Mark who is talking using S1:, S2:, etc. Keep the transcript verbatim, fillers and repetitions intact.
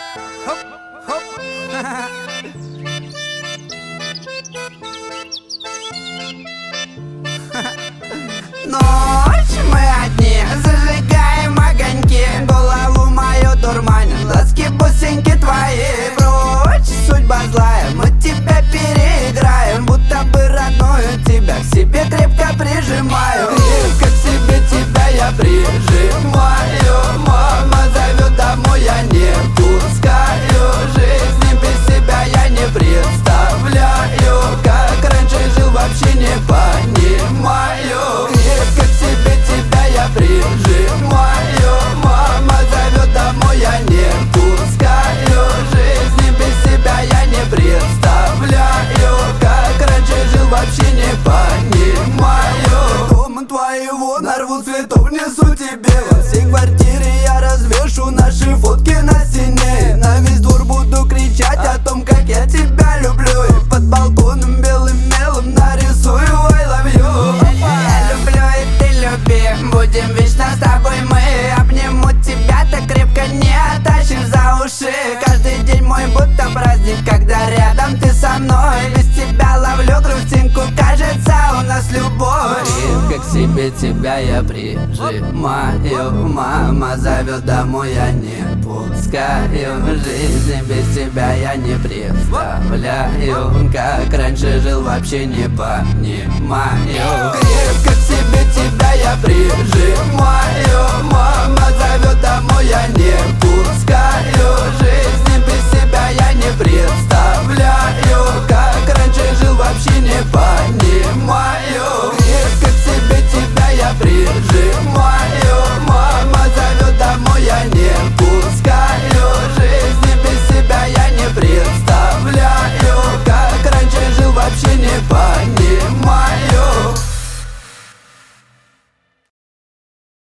S1: Хоп, хоп. Ночь, мы одни, зажигаем огоньки. Голову мою дурманят ласки, бусинки твои. Прочь, судьба злая, мы тебя переиграем. Будто бы родную тебя к себе крепко прижимаю. Крепко к себе тебя я прижимаю. Мама зовет домой, я не пускаю. Жизни без себя я не представляю. Как раньше жил, вообще не понимаю. Крепко к себе тебя я прижимаю. Мама зовет домой, я не пускаю. Жизни без себя я не представляю. Как раньше жил, вообще не понимаю. Дома твоего нарву цветов, несу тебе. Во всей квартире я развешу наши фотки на стене. На весь двор буду кричать о том, как я тебя люблю. И под балконом белым мелом нарисую I love you. Я люблю и ты люби, будем вечно с тобой мы. Обниму тебя так крепко, не оттащишь за уши. Каждый день мой будто праздник, когда рядом ты со мной. Без тебя ловлю грустинку, кажется у нас любовь. Крепко к себе тебя я прижимаю. Мама зовет домой, я не пускаю. Жизни без тебя я не представляю. Как раньше жил, вообще не понимаю. Крепко к себе тебя я прижимаю. Мама зовет домой, я не пускаю.